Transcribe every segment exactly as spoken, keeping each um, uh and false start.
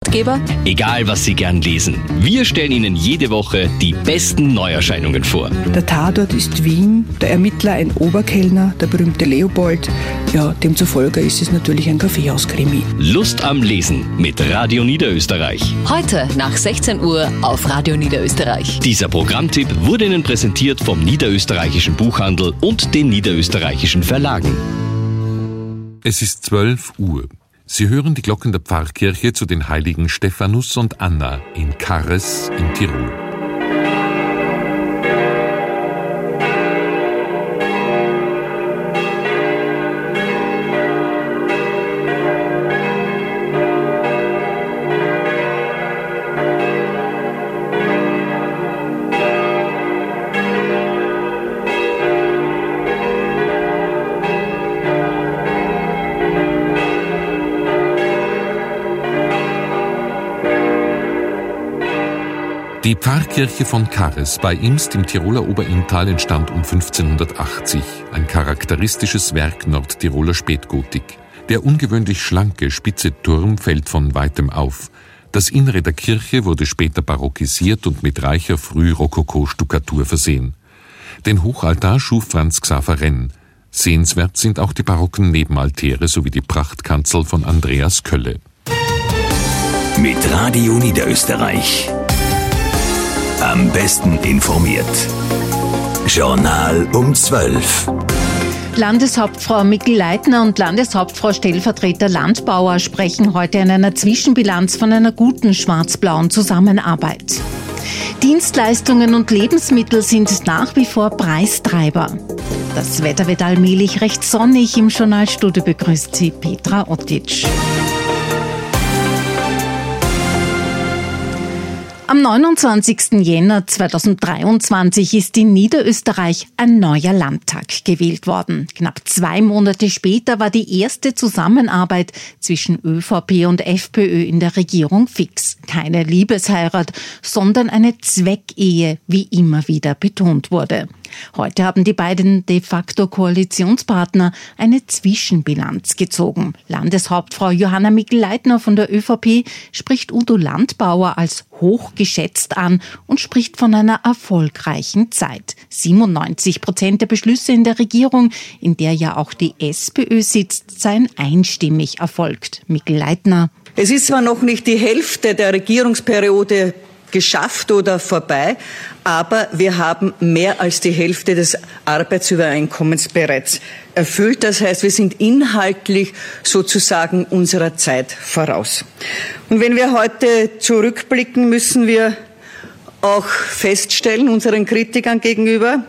Ratgeber? Egal, was Sie gern lesen. Wir stellen Ihnen jede Woche die besten Neuerscheinungen vor. Der Tatort ist Wien, der Ermittler ein Oberkellner, der berühmte Leopold. Ja, demzufolge ist es natürlich ein Kaffeehauskrimi. Lust am Lesen mit Radio Niederösterreich. Heute nach sechzehn Uhr auf Radio Niederösterreich. Dieser Programmtipp wurde Ihnen präsentiert vom Niederösterreichischen Buchhandel und den Niederösterreichischen Verlagen. Es ist zwölf Uhr. Sie hören die Glocken der Pfarrkirche zu den Heiligen Stephanus und Anna in Karres in Tirol. Die Pfarrkirche von Karres bei Imst im Tiroler Oberinntal entstand um fünfzehnhundertachtzig, ein charakteristisches Werk Nordtiroler Spätgotik. Der ungewöhnlich schlanke, spitze Turm fällt von weitem auf. Das Innere der Kirche wurde später barockisiert und mit reicher Frührokoko-Stuckatur versehen. Den Hochaltar schuf Franz Xaver Renn. Sehenswert sind auch die barocken Nebenaltäre sowie die Prachtkanzel von Andreas Kölle. Mit Radio Niederösterreich. Am besten informiert. Journal um zwölf. Landeshauptfrau Mikl-Leitner und Landeshauptfrau Stellvertreter Landbauer sprechen heute in einer Zwischenbilanz von einer guten schwarz-blauen Zusammenarbeit. Dienstleistungen und Lebensmittel sind nach wie vor Preistreiber. Das Wetter wird allmählich recht sonnig. Im Journalstudio begrüßt sie Petra Ottic. Am neunundzwanzigsten Jänner zweitausenddreiundzwanzig ist in Niederösterreich ein neuer Landtag gewählt worden. Knapp zwei Monate später war die erste Zusammenarbeit zwischen ÖVP und FPÖ in der Regierung fix. Keine Liebesheirat, sondern eine Zweckehe, wie immer wieder betont wurde. Heute haben die beiden de facto Koalitionspartner eine Zwischenbilanz gezogen. Landeshauptfrau Johanna Mikl-Leitner von der ÖVP spricht Udo Landbauer als hochgeschätzt an und spricht von einer erfolgreichen Zeit. siebenundneunzig Prozent der Beschlüsse in der Regierung, in der ja auch die SPÖ sitzt, seien einstimmig erfolgt. Mikl-Leitner: Es ist zwar noch nicht die Hälfte der Regierungsperiode geschafft oder vorbei, aber wir haben mehr als die Hälfte des Arbeitsübereinkommens bereits erfüllt. Das heißt, wir sind inhaltlich sozusagen unserer Zeit voraus. Und wenn wir heute zurückblicken, müssen wir auch feststellen, unseren Kritikern gegenüber,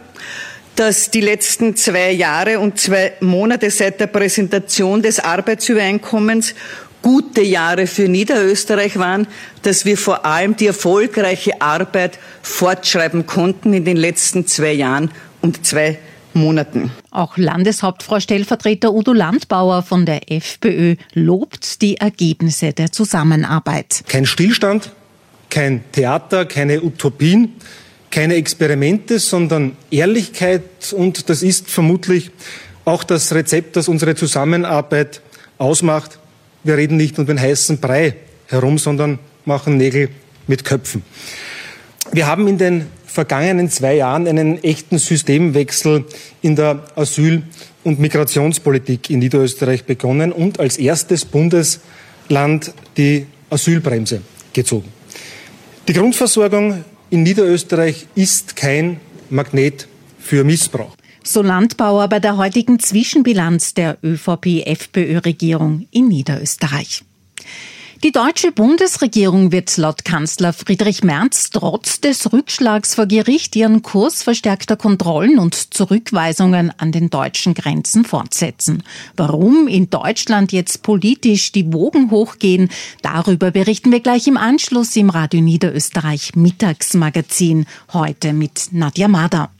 dass die letzten zwei Jahre und zwei Monate seit der Präsentation des Arbeitsübereinkommens gute Jahre für Niederösterreich waren, dass wir vor allem die erfolgreiche Arbeit fortschreiben konnten in den letzten zwei Jahren und zwei Monaten. Auch Landeshauptfrau Stellvertreter Udo Landbauer von der FPÖ lobt die Ergebnisse der Zusammenarbeit. Kein Stillstand, kein Theater, keine Utopien, keine Experimente, sondern Ehrlichkeit, und das ist vermutlich auch das Rezept, das unsere Zusammenarbeit ausmacht. Wir reden nicht um den heißen Brei herum, sondern machen Nägel mit Köpfen. Wir haben in den vergangenen zwei Jahren einen echten Systemwechsel in der Asyl- und Migrationspolitik in Niederösterreich begonnen und als erstes Bundesland die Asylbremse gezogen. Die Grundversorgung in Niederösterreich ist kein Magnet für Missbrauch. So Landbauer bei der heutigen Zwischenbilanz der ÖVP-FPÖ-Regierung in Niederösterreich. Die deutsche Bundesregierung wird laut Kanzler Friedrich Merz trotz des Rückschlags vor Gericht ihren Kurs verstärkter Kontrollen und Zurückweisungen an den deutschen Grenzen fortsetzen. Warum in Deutschland jetzt politisch die Wogen hochgehen, darüber berichten wir gleich im Anschluss im Radio Niederösterreich Mittagsmagazin, heute mit Nadja Mader.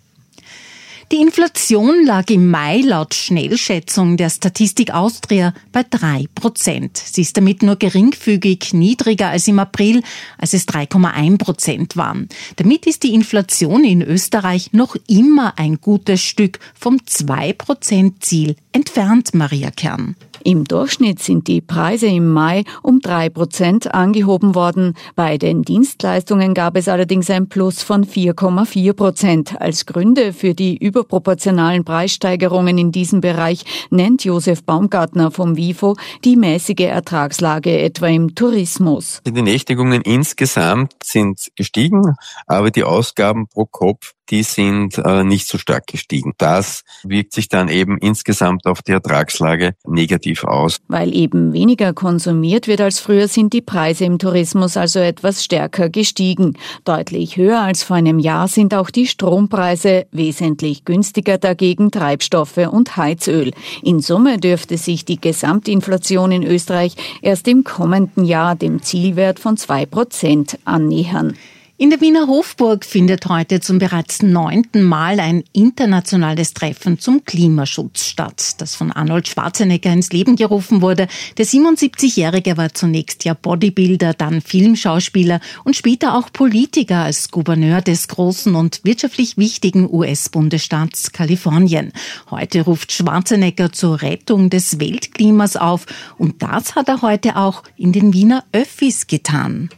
Die Inflation lag im Mai laut Schnellschätzung der Statistik Austria bei drei Prozent. Sie ist damit nur geringfügig niedriger als im April, als es drei Komma eins Prozent waren. Damit ist die Inflation in Österreich noch immer ein gutes Stück vom zwei Prozent Ziel entfernt, Maria Kern. Im Durchschnitt sind die Preise im Mai um drei Prozent angehoben worden. Bei den Dienstleistungen gab es allerdings ein Plus von vier Komma vier Prozent. Als Gründe für die überproportionalen Preissteigerungen in diesem Bereich nennt Josef Baumgartner vom WIFO die mäßige Ertragslage etwa im Tourismus. Die Nächtigungen insgesamt sind gestiegen, aber die Ausgaben pro Kopf, die sind äh, nicht so stark gestiegen. Das wirkt sich dann eben insgesamt auf die Ertragslage negativ aus. Weil eben weniger konsumiert wird als früher, sind die Preise im Tourismus also etwas stärker gestiegen. Deutlich höher als vor einem Jahr sind auch die Strompreise, wesentlich günstiger dagegen Treibstoffe und Heizöl. In Summe dürfte sich die Gesamtinflation in Österreich erst im kommenden Jahr dem Zielwert von zwei Prozent annähern. In der Wiener Hofburg findet heute zum bereits neunten Mal ein internationales Treffen zum Klimaschutz statt, das von Arnold Schwarzenegger ins Leben gerufen wurde. Der siebenundsiebzigjährige war zunächst ja Bodybuilder, dann Filmschauspieler und später auch Politiker als Gouverneur des großen und wirtschaftlich wichtigen U S-Bundesstaats Kalifornien. Heute ruft Schwarzenegger zur Rettung des Weltklimas auf und das hat er heute auch in den Wiener Öffis getan.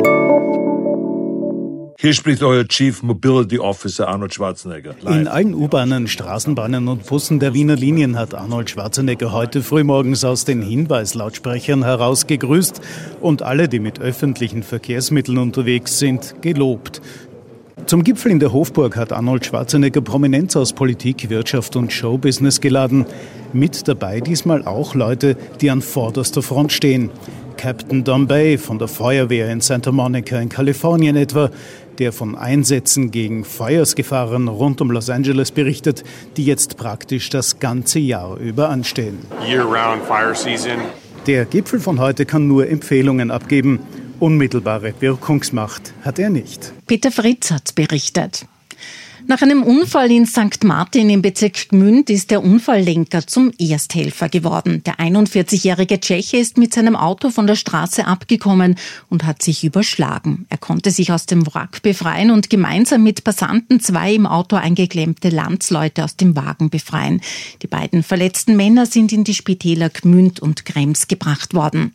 Hier spricht euer Chief Mobility Officer Arnold Schwarzenegger. Live. In allen U-Bahnen, Straßenbahnen und Bussen der Wiener Linien hat Arnold Schwarzenegger heute frühmorgens aus den Hinweislautsprechern heraus gegrüßt und alle, die mit öffentlichen Verkehrsmitteln unterwegs sind, gelobt. Zum Gipfel in der Hofburg hat Arnold Schwarzenegger Prominenz aus Politik, Wirtschaft und Showbusiness geladen. Mit dabei diesmal auch Leute, die an vorderster Front stehen. Captain Dombey von der Feuerwehr in Santa Monica in Kalifornien etwa, der von Einsätzen gegen Feuersgefahren rund um Los Angeles berichtet, die jetzt praktisch das ganze Jahr über anstehen. Year-round fire season. Der Gipfel von heute kann nur Empfehlungen abgeben. Unmittelbare Wirkungsmacht hat er nicht. Peter Fritz hat berichtet. Nach einem Unfall in Sankt Martin im Bezirk Gmünd ist der Unfalllenker zum Ersthelfer geworden. Der einundvierzigjährige Tscheche ist mit seinem Auto von der Straße abgekommen und hat sich überschlagen. Er konnte sich aus dem Wrack befreien und gemeinsam mit Passanten zwei im Auto eingeklemmte Landsleute aus dem Wagen befreien. Die beiden verletzten Männer sind in die Spitäler Gmünd und Krems gebracht worden.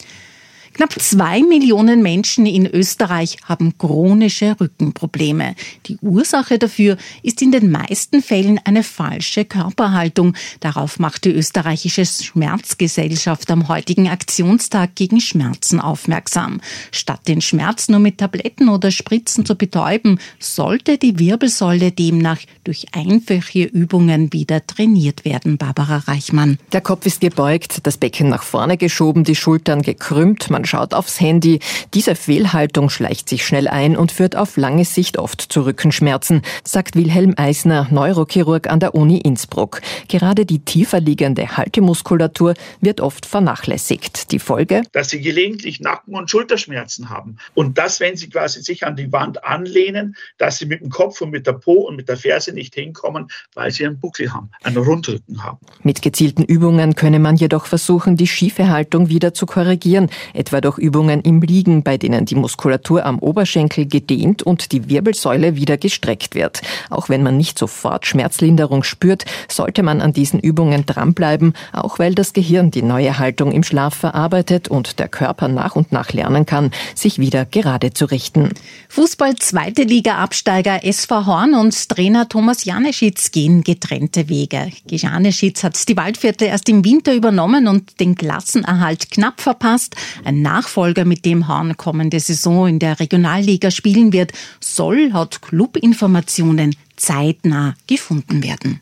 Knapp zwei Millionen Menschen in Österreich haben chronische Rückenprobleme. Die Ursache dafür ist in den meisten Fällen eine falsche Körperhaltung. Darauf macht die österreichische Schmerzgesellschaft am heutigen Aktionstag gegen Schmerzen aufmerksam. Statt den Schmerz nur mit Tabletten oder Spritzen zu betäuben, sollte die Wirbelsäule demnach durch einfache Übungen wieder trainiert werden. Barbara Reichmann. Der Kopf ist gebeugt, das Becken nach vorne geschoben, die Schultern gekrümmt, man schaut aufs Handy. Diese Fehlhaltung schleicht sich schnell ein und führt auf lange Sicht oft zu Rückenschmerzen, sagt Wilhelm Eisner, Neurochirurg an der Uni Innsbruck. Gerade die tiefer liegende Haltemuskulatur wird oft vernachlässigt. Die Folge? Dass sie gelegentlich Nacken- und Schulterschmerzen haben. Und das, wenn sie quasi sich an die Wand anlehnen, dass sie mit dem Kopf und mit der Po und mit der Ferse nicht hinkommen, weil sie einen Buckel haben, einen Rundrücken haben. Mit gezielten Übungen könne man jedoch versuchen, die schiefe Haltung wieder zu korrigieren, etwa durch Übungen im Liegen, bei denen die Muskulatur am Oberschenkel gedehnt und die Wirbelsäule wieder gestreckt wird. Auch wenn man nicht sofort Schmerzlinderung spürt, sollte man an diesen Übungen dranbleiben, auch weil das Gehirn die neue Haltung im Schlaf verarbeitet und der Körper nach und nach lernen kann, sich wieder gerade zu richten. Fußball zweite Liga Absteiger S V Horn und Trainer Thomas Janeschitz gehen getrennte Wege. Janeschitz hat die Waldviertel erst im Winter übernommen und den Klassenerhalt knapp verpasst. Ein Nachfolger, mit dem Horn kommende Saison in der Regionalliga spielen wird, soll laut Clubinformationen zeitnah gefunden werden.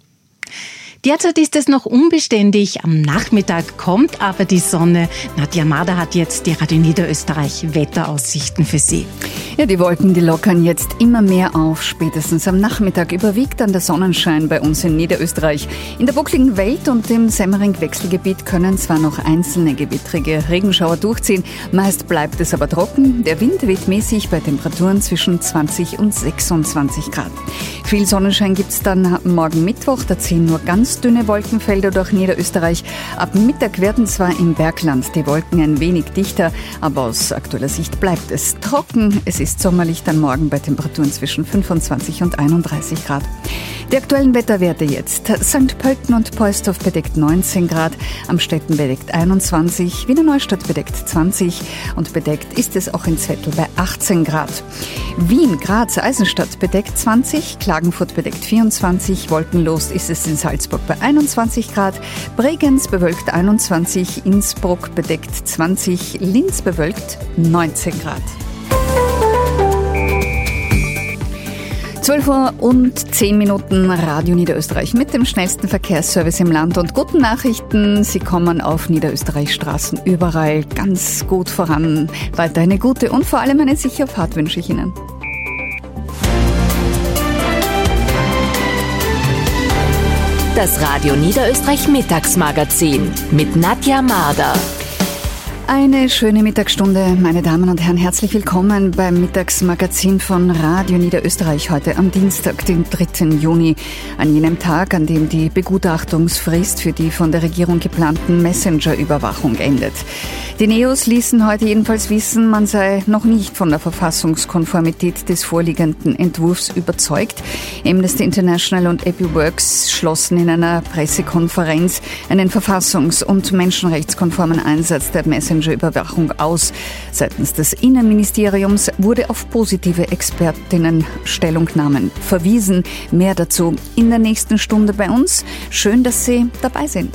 Derzeit ist es noch unbeständig, am Nachmittag kommt aber die Sonne. Nadja Mader hat jetzt die Radio Niederösterreich Wetteraussichten für Sie. Ja, die Wolken, die lockern jetzt immer mehr auf. Spätestens am Nachmittag überwiegt dann der Sonnenschein bei uns in Niederösterreich. In der buckligen Welt und im Semmering-Wechselgebiet können zwar noch einzelne gewittrige Regenschauer durchziehen, meist bleibt es aber trocken. Der Wind weht mäßig bei Temperaturen zwischen zwanzig und sechsundzwanzig Grad. Viel Sonnenschein gibt's dann morgen Mittwoch, da ziehen nur ganz ganz dünne Wolkenfelder durch Niederösterreich. Ab Mittag werden zwar im Bergland die Wolken ein wenig dichter, aber aus aktueller Sicht bleibt es trocken. Es ist sommerlich dann morgen bei Temperaturen zwischen fünfundzwanzig und einunddreißig Grad. Die aktuellen Wetterwerte jetzt. Sankt Pölten und Poisdorf bedeckt neunzehn Grad, Amstetten bedeckt einundzwanzig, Wiener Neustadt bedeckt zwanzig und bedeckt ist es auch in Zwettl bei achtzehn Grad. Wien, Graz, Eisenstadt bedeckt zwanzig, Klagenfurt bedeckt vierundzwanzig, wolkenlos ist es in Salzburg bei einundzwanzig Grad, Bregenz bewölkt einundzwanzig, Innsbruck bedeckt zwanzig, Linz bewölkt neunzehn Grad. zwölf Uhr und zehn Minuten, Radio Niederösterreich mit dem schnellsten Verkehrsservice im Land und guten Nachrichten. Sie kommen auf Niederösterreich Straßen überall ganz gut voran. Weiter eine gute und vor allem eine sichere Fahrt wünsche ich Ihnen. Das Radio Niederösterreich Mittagsmagazin mit Nadja Marder. Eine schöne Mittagsstunde, meine Damen und Herren. Herzlich willkommen beim Mittagsmagazin von Radio Niederösterreich heute am Dienstag, den dritten Juni, an jenem Tag, an dem die Begutachtungsfrist für die von der Regierung geplanten Messenger-Überwachung endet. Die Neos ließen heute jedenfalls wissen, man sei noch nicht von der Verfassungskonformität des vorliegenden Entwurfs überzeugt. Amnesty International und EpiWorks schlossen in einer Pressekonferenz einen verfassungs- und menschenrechtskonformen Einsatz der Messenger-Überwachung aus. Seitens des Innenministeriums wurde auf positive Expertinnen-Stellungnahmen verwiesen. Mehr dazu in der nächsten Stunde bei uns. Schön, dass Sie dabei sind.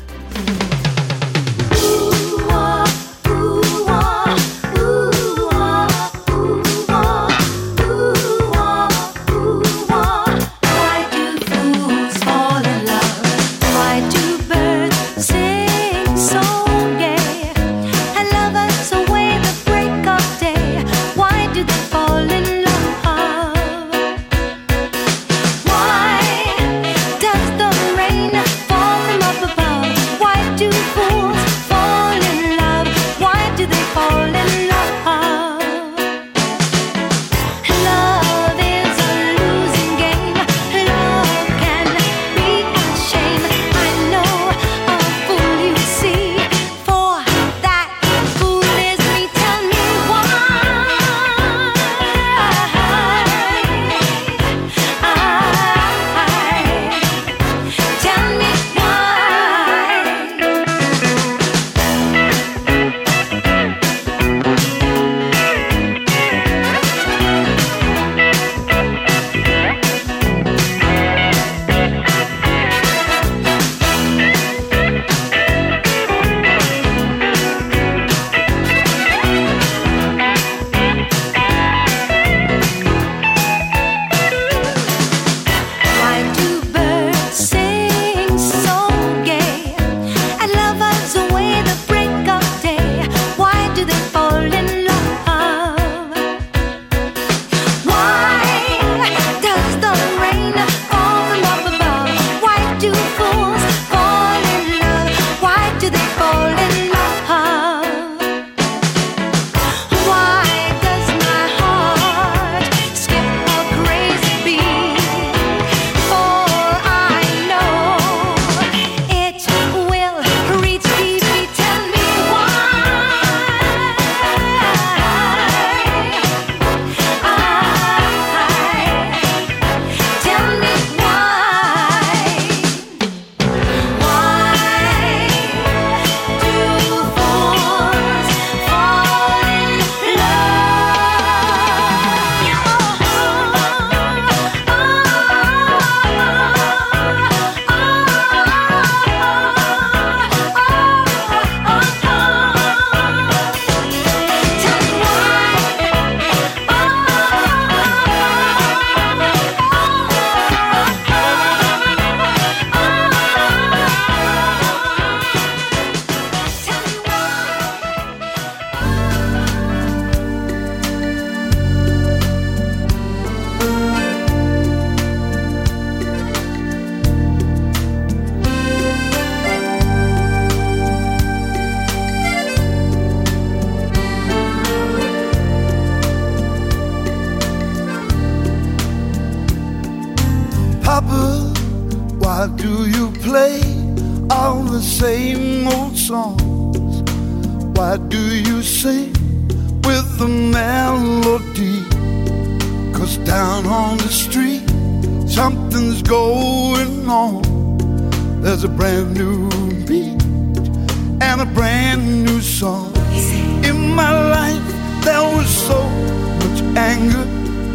Papa, why do you play all the same old songs? Why do you sing with the melody? 'Cause down on the street something's going on. There's a brand new beat and a brand new song. In my life there was so much anger,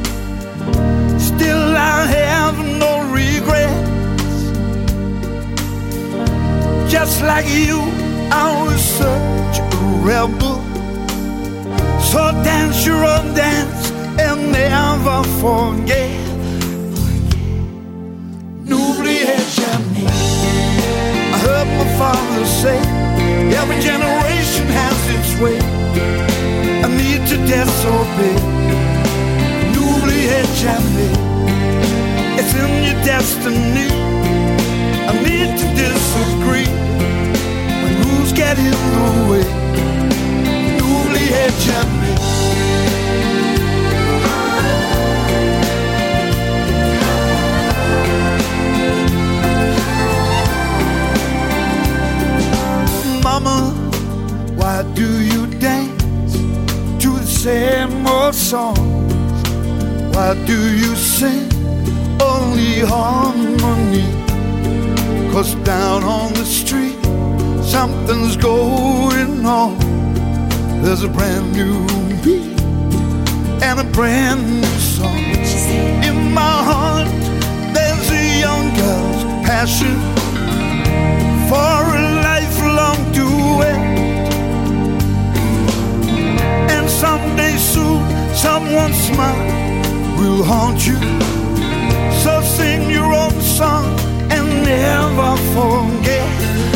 still I have no regrets. Just like you, I was such a rebel. So dance your own dance and never forget. N'oubliez jamais. I heard my father say, every generation has its way. I need to disobey. N'oubliez jamais. It's in your destiny. I need to disagree when rules get in the way. N'oubliez jamais. Mama, why do you dance to the same old songs? Why do you sing only harmony? 'Cause down on the street something's going on. There's a brand new beat and a brand new song. In my heart there's a young girl's passion for a lifelong duet. And someday soon someone's smile will haunt you. So sing your own song and never forget.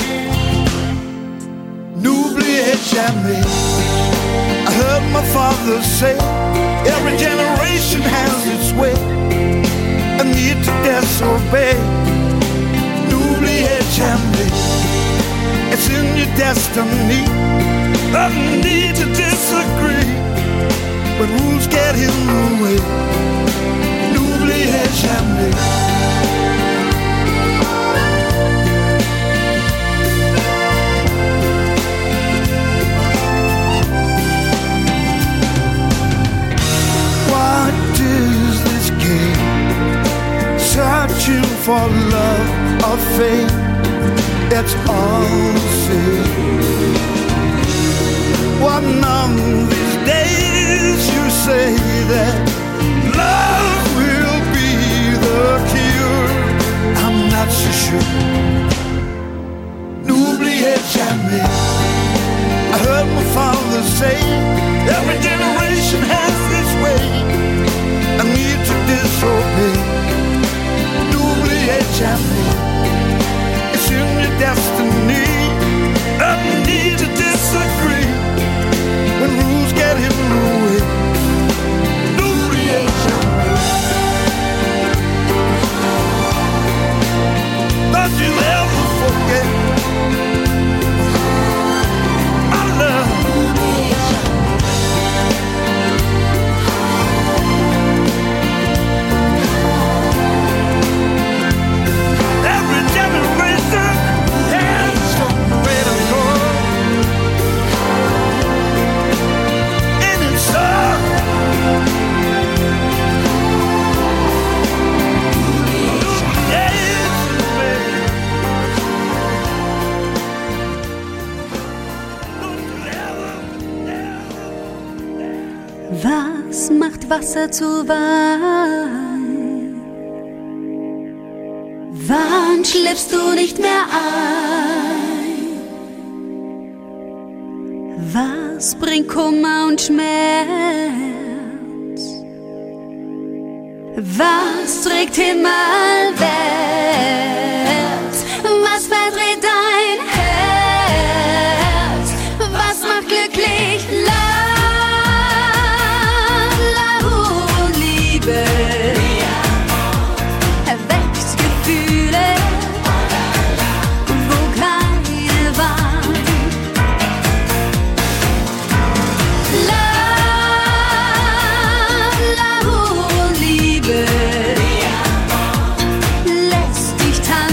N'oubliez jamais. I heard my father say, every generation has its way. I need to disobey. N'oubliez jamais. It's in your destiny. I need to disagree when rules get in the way. N'oubliez jamais. What is this game? Searching for love or fame? It's all the same. One of these days you say that love will be the cure. I'm not so sure. N'oubliez jamais. I heard my father say, every generation has its way. I need to disobey. N'oubliez jamais. It's in your destiny. I need to disagree when rules get in the way. N'oubliez jamais. Don't you ever forget my love. Every generation has some way to go. And it's all Was macht Wasser zu Wein? Wann schläfst du nicht mehr ein? Was bringt Kummer und Schmerz? Was trägt Himmelwert? Was verdreht dein Herz? Was macht glücklich? Erweckt Gefühle, wo keine waren. Love, Love, Liebe lässt dich tanzen.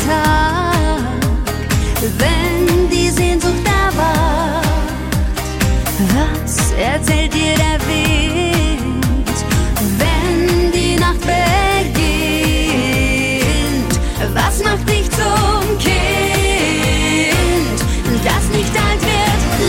Tag, wenn die Sehnsucht erwacht. Was erzählt dir der Wind, wenn die Nacht beginnt? Was macht dich zum Kind, das nicht alt wird?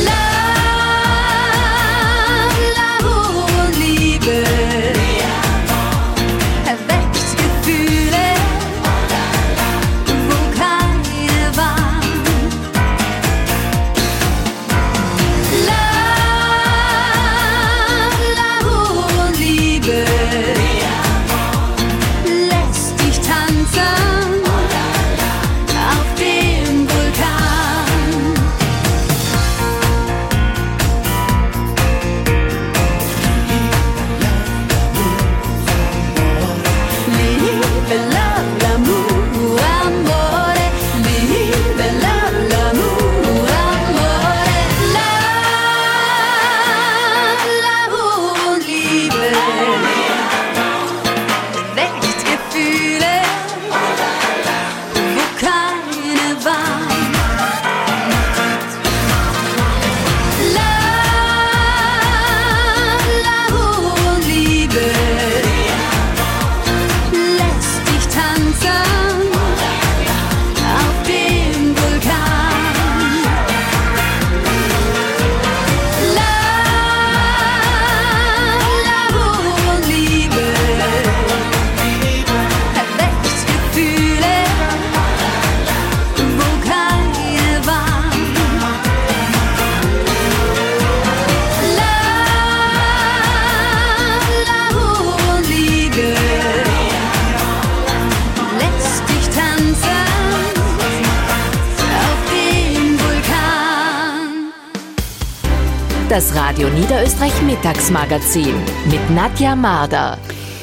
Das Radio Niederösterreich Mittagsmagazin mit Nadja Marder.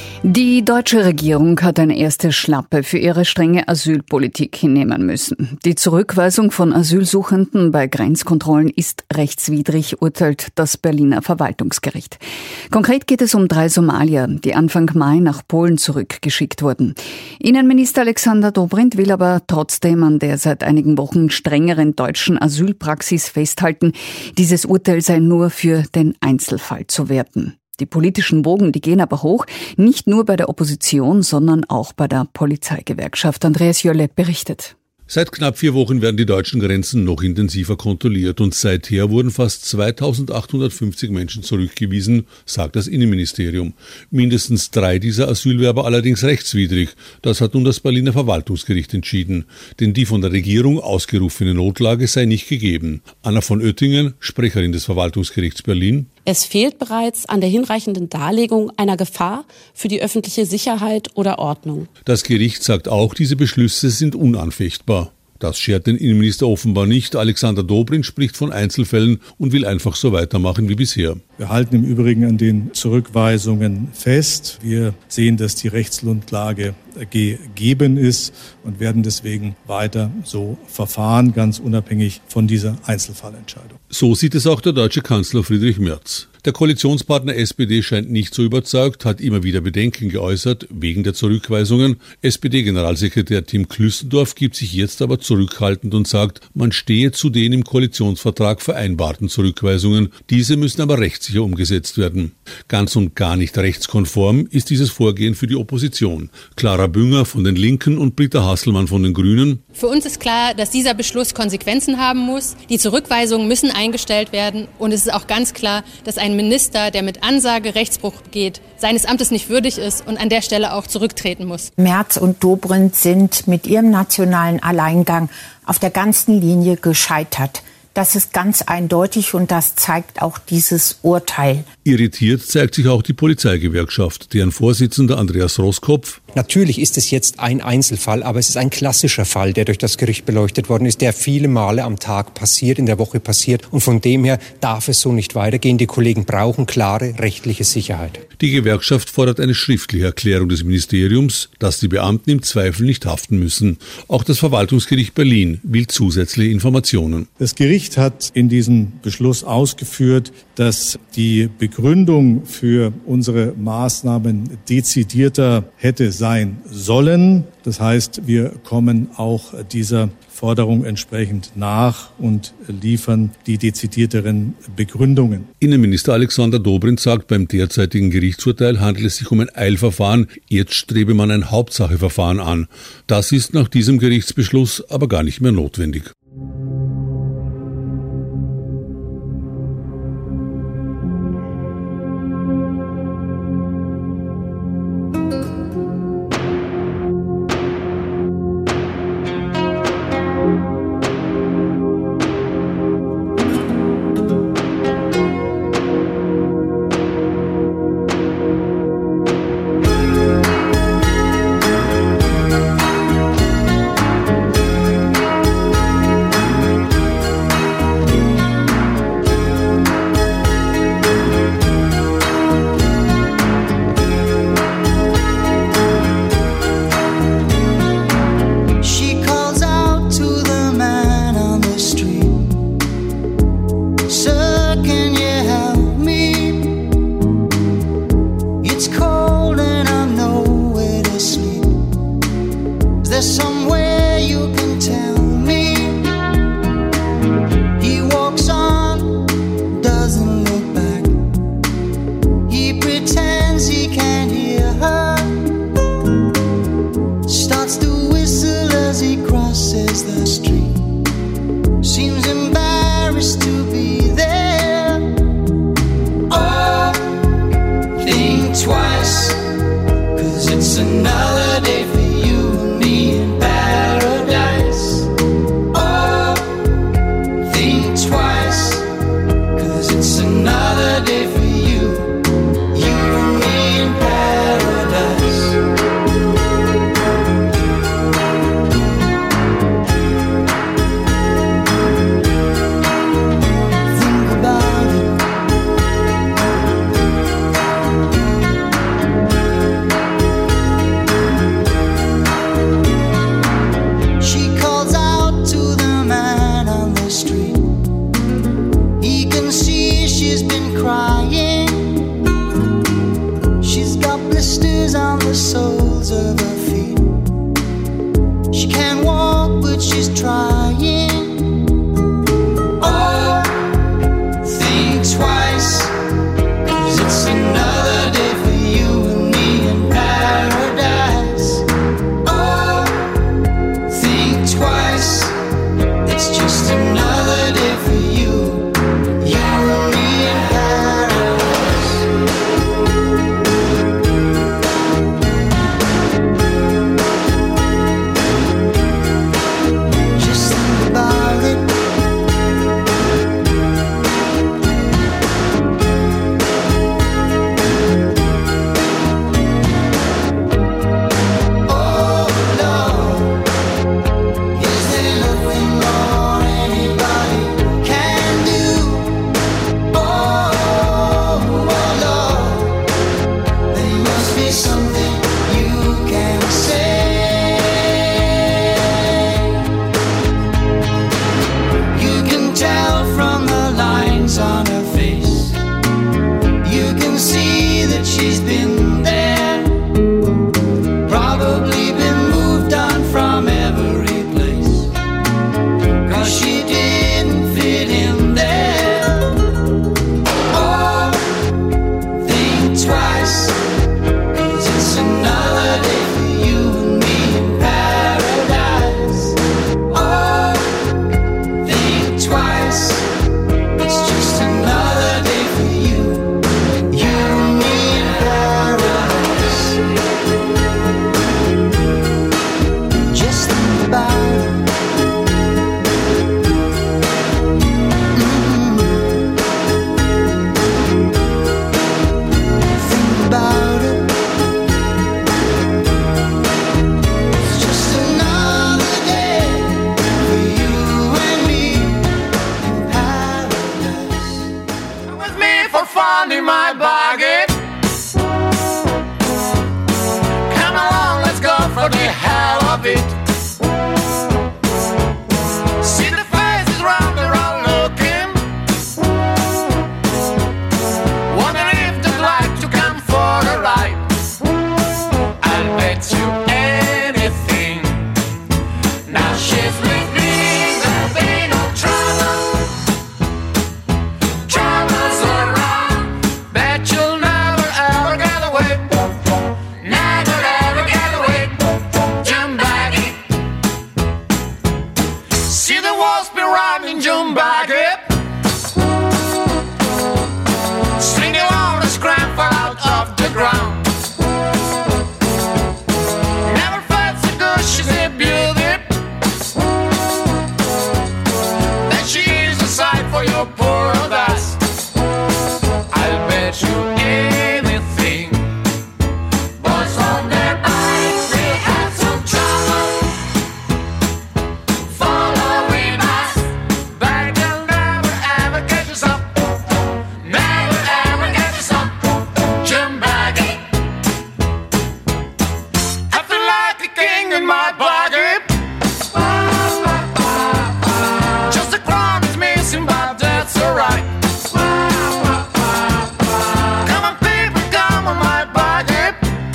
Die deutsche Regierung hat eine erste Schlappe für ihre strenge Asylpolitik hinnehmen müssen. Die Zurückweisung von Asylsuchenden bei Grenzkontrollen ist rechtswidrig, urteilt das Berliner Verwaltungsgericht. Konkret geht es um drei Somalier, die Anfang Mai nach Polen zurückgeschickt wurden. Innenminister Alexander Dobrindt will aber trotzdem an der seit einigen Wochen strengeren deutschen Asylpraxis festhalten. Dieses Urteil sei nur für den Einzelfall zu werten. Die politischen Wogen, die gehen aber hoch, nicht nur bei der Opposition, sondern auch bei der Polizeigewerkschaft. Andreas Jölle berichtet. Seit knapp vier Wochen werden die deutschen Grenzen noch intensiver kontrolliert und seither wurden fast zweitausendachthundertfünfzig Menschen zurückgewiesen, sagt das Innenministerium. Mindestens drei dieser Asylwerber allerdings rechtswidrig. Das hat nun das Berliner Verwaltungsgericht entschieden. Denn die von der Regierung ausgerufene Notlage sei nicht gegeben. Anna von Oettingen, Sprecherin des Verwaltungsgerichts Berlin. Es fehlt bereits an der hinreichenden Darlegung einer Gefahr für die öffentliche Sicherheit oder Ordnung. Das Gericht sagt auch, diese Beschlüsse sind unanfechtbar. Das schert den Innenminister offenbar nicht. Alexander Dobrindt spricht von Einzelfällen und will einfach so weitermachen wie bisher. Wir halten im Übrigen an den Zurückweisungen fest. Wir sehen, dass die Rechtsgrundlage gegeben ist und werden deswegen weiter so verfahren, ganz unabhängig von dieser Einzelfallentscheidung. So sieht es auch der deutsche Kanzler Friedrich Merz. Der Koalitionspartner S P D scheint nicht so überzeugt, hat immer wieder Bedenken geäußert wegen der Zurückweisungen. S P D-Generalsekretär Tim Klüssendorf gibt sich jetzt aber zurückhaltend und sagt, man stehe zu den im Koalitionsvertrag vereinbarten Zurückweisungen. Diese müssen aber rechtssicher umgesetzt werden. Ganz und gar nicht rechtskonform ist dieses Vorgehen für die Opposition. Clara Bünger von den Linken und Britta Hasselmann von den Grünen. Für uns ist klar, dass dieser Beschluss Konsequenzen haben muss. Die Zurückweisungen müssen eingestellt werden und es ist auch ganz klar, dass ein Minister, der mit Ansage Rechtsbruch begeht, seines Amtes nicht würdig ist und an der Stelle auch zurücktreten muss. Merz und Dobrindt sind mit ihrem nationalen Alleingang auf der ganzen Linie gescheitert. Das ist ganz eindeutig und das zeigt auch dieses Urteil. Irritiert zeigt sich auch die Polizeigewerkschaft, deren Vorsitzender Andreas Roskopf. Natürlich ist es jetzt ein Einzelfall, aber es ist ein klassischer Fall, der durch das Gericht beleuchtet worden ist, der viele Male am Tag passiert, in der Woche passiert. Und von dem her darf es so nicht weitergehen. Die Kollegen brauchen klare rechtliche Sicherheit. Die Gewerkschaft fordert eine schriftliche Erklärung des Ministeriums, dass die Beamten im Zweifel nicht haften müssen. Auch das Verwaltungsgericht Berlin will zusätzliche Informationen. Das Gericht Gericht hat in diesem Beschluss ausgeführt, dass die Begründung für unsere Maßnahmen dezidierter hätte sein sollen. Das heißt, wir kommen auch dieser Forderung entsprechend nach und liefern die dezidierteren Begründungen. Innenminister Alexander Dobrindt sagt, beim derzeitigen Gerichtsurteil handelt es sich um ein Eilverfahren. Jetzt strebe man ein Hauptsacheverfahren an. Das ist nach diesem Gerichtsbeschluss aber gar nicht mehr notwendig. Just must be riding Jumbaggy, singing all the scrap out of the ground. Never felt so good, she's a beauty, that she is a sight for your poor old eyes. I'll bet you anything, boys on their bikes, they had some trouble following us, but they'll never ever catch us up, never ever catch us up, Jumbaggy. I feel like a king in my body, just a crown is missing, but that's alright. Come on people, come on my body,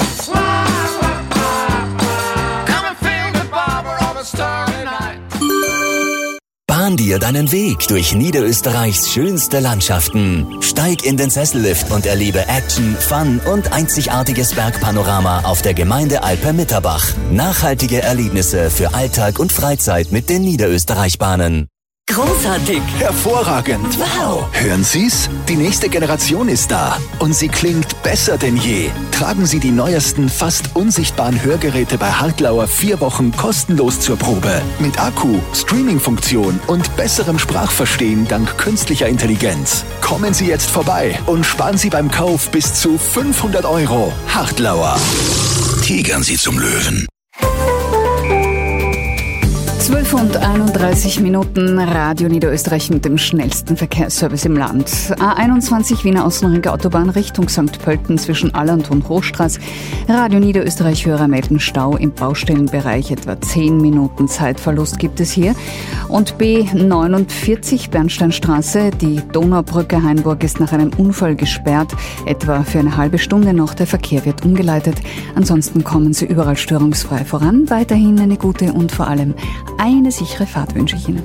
come and feel the power of a starry night. Bahn dir deinen Weg durch Niederösterreichs schönste Landschaften. Steig in den Sessellift und erlebe Action, Fun und einzigartiges Bergpanorama auf der Gemeindealpe Mitterbach. Nachhaltige Erlebnisse für Alltag und Freizeit mit den Niederösterreich-Bahnen. Großartig! Hervorragend! Wow! Hören Sie's? Die nächste Generation ist da und sie klingt besser denn je. Tragen Sie die neuesten, fast unsichtbaren Hörgeräte bei Hartlauer vier Wochen kostenlos zur Probe. Mit Akku, Streaming-Funktion und besserem Sprachverstehen dank künstlicher Intelligenz. Kommen Sie jetzt vorbei und sparen Sie beim Kauf bis zu fünfhundert Euro. Hartlauer. Tigern Sie zum Löwen. zwölf und einunddreißig Minuten, Radio Niederösterreich mit dem schnellsten Verkehrsservice im Land. A einundzwanzig Wiener Außenring Autobahn Richtung Sankt Pölten zwischen Alland und Hochstraß. Radio Niederösterreich-Hörer melden Stau im Baustellenbereich. Etwa zehn Minuten Zeitverlust gibt es hier. Und B neunundvierzig Bernsteinstraße, die Donaubrücke Hainburg ist nach einem Unfall gesperrt. Etwa für eine halbe Stunde noch. Der Verkehr wird umgeleitet. Ansonsten kommen Sie überall störungsfrei voran. Weiterhin eine gute und vor allem eine sichere Fahrt wünsche ich Ihnen.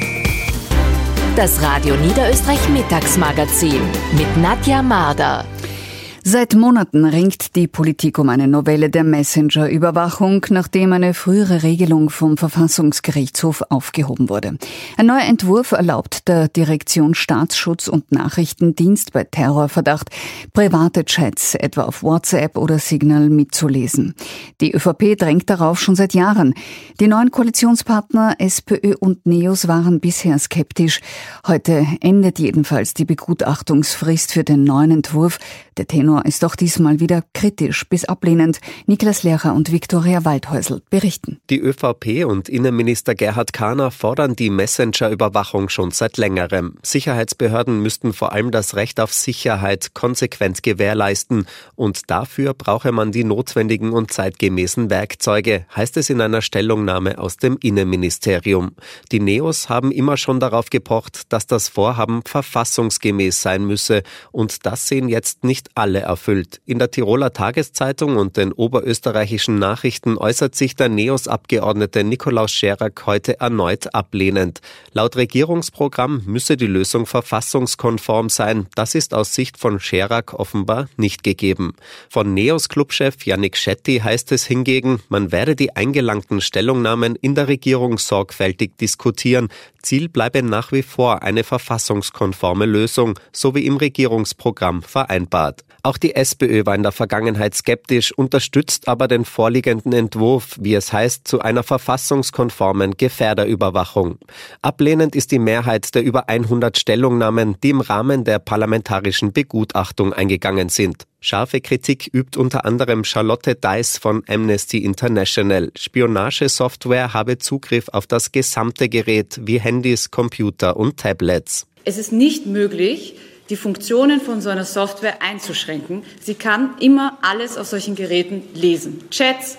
Das Radio Niederösterreich Mittagsmagazin mit Nadja Marder. Seit Monaten ringt die Politik um eine Novelle der Messenger-Überwachung, nachdem eine frühere Regelung vom Verfassungsgerichtshof aufgehoben wurde. Ein neuer Entwurf erlaubt der Direktion Staatsschutz und Nachrichtendienst bei Terrorverdacht, private Chats etwa auf WhatsApp oder Signal mitzulesen. Die ÖVP drängt darauf schon seit Jahren. Die neuen Koalitionspartner SPÖ und NEOS waren bisher skeptisch. Heute endet jedenfalls die Begutachtungsfrist für den neuen Entwurf. Der Tenor ist doch diesmal wieder kritisch bis ablehnend. Niklas Lehrer und Viktoria Waldhäusl berichten. Die ÖVP und Innenminister Gerhard Kahner fordern die Messenger-Überwachung schon seit längerem. Sicherheitsbehörden müssten vor allem das Recht auf Sicherheit konsequent gewährleisten. Und dafür brauche man die notwendigen und zeitgemäßen Werkzeuge, heißt es in einer Stellungnahme aus dem Innenministerium. Die Neos haben immer schon darauf gepocht, dass das Vorhaben verfassungsgemäß sein müsse. Und das sehen jetzt nicht alle erfüllt. In der Tiroler Tageszeitung und den oberösterreichischen Nachrichten äußert sich der NEOS-Abgeordnete Nikolaus Scherak heute erneut ablehnend. Laut Regierungsprogramm müsse die Lösung verfassungskonform sein. Das ist aus Sicht von Scherak offenbar nicht gegeben. Von NEOS-Clubchef Yannick Shetty heißt es hingegen, man werde die eingelangten Stellungnahmen in der Regierung sorgfältig diskutieren. Ziel bleibe nach wie vor eine verfassungskonforme Lösung, so wie im Regierungsprogramm vereinbart. Auch die SPÖ war in der Vergangenheit skeptisch, unterstützt aber den vorliegenden Entwurf, wie es heißt, zu einer verfassungskonformen Gefährderüberwachung. Ablehnend ist die Mehrheit der über hundert Stellungnahmen, die im Rahmen der parlamentarischen Begutachtung eingegangen sind. Scharfe Kritik übt unter anderem Charlotte Deiss von Amnesty International. Spionagesoftware habe Zugriff auf das gesamte Gerät wie Handys, Computer und Tablets. Es ist nicht möglich, die Funktionen von so einer Software einzuschränken. Sie kann immer alles auf solchen Geräten lesen. Chats,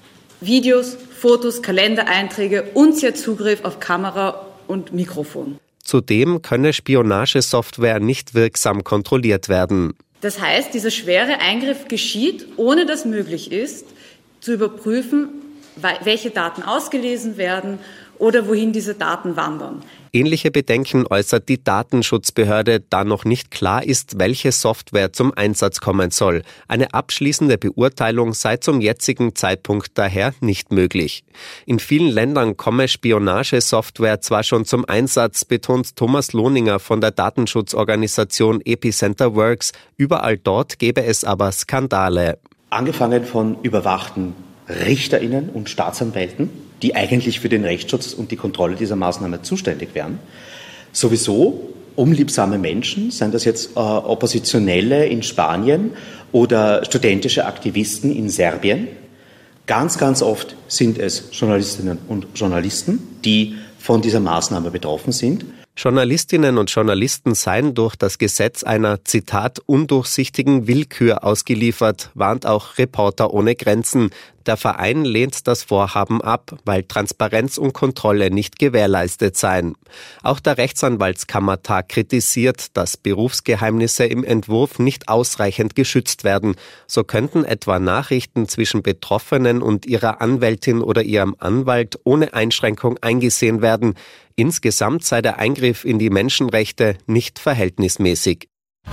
Videos, Fotos, Kalendereinträge und sie hat Zugriff auf Kamera und Mikrofon. Zudem könne Spionagesoftware nicht wirksam kontrolliert werden. Das heißt, dieser schwere Eingriff geschieht, ohne dass möglich ist, zu überprüfen, welche Daten ausgelesen werden oder wohin diese Daten wandern. Ähnliche Bedenken äußert die Datenschutzbehörde, da noch nicht klar ist, welche Software zum Einsatz kommen soll. Eine abschließende Beurteilung sei zum jetzigen Zeitpunkt daher nicht möglich. In vielen Ländern komme Spionagesoftware zwar schon zum Einsatz, betont Thomas Lohninger von der Datenschutzorganisation Epicenter Works. Überall dort gäbe es aber Skandale. Angefangen von überwachten RichterInnen und Staatsanwälten, die eigentlich für den Rechtsschutz und die Kontrolle dieser Maßnahme zuständig wären. Sowieso unliebsame Menschen, seien das jetzt äh, Oppositionelle in Spanien oder studentische Aktivisten in Serbien. Ganz, ganz oft sind es Journalistinnen und Journalisten, die von dieser Maßnahme betroffen sind. Journalistinnen und Journalisten seien durch das Gesetz einer, Zitat, undurchsichtigen Willkür ausgeliefert, warnt auch Reporter ohne Grenzen. Der Verein lehnt das Vorhaben ab, weil Transparenz und Kontrolle nicht gewährleistet seien. Auch der Rechtsanwaltskammertag kritisiert, dass Berufsgeheimnisse im Entwurf nicht ausreichend geschützt werden. So könnten etwa Nachrichten zwischen Betroffenen und ihrer Anwältin oder ihrem Anwalt ohne Einschränkung eingesehen werden. Insgesamt sei der Eingriff in die Menschenrechte nicht verhältnismäßig.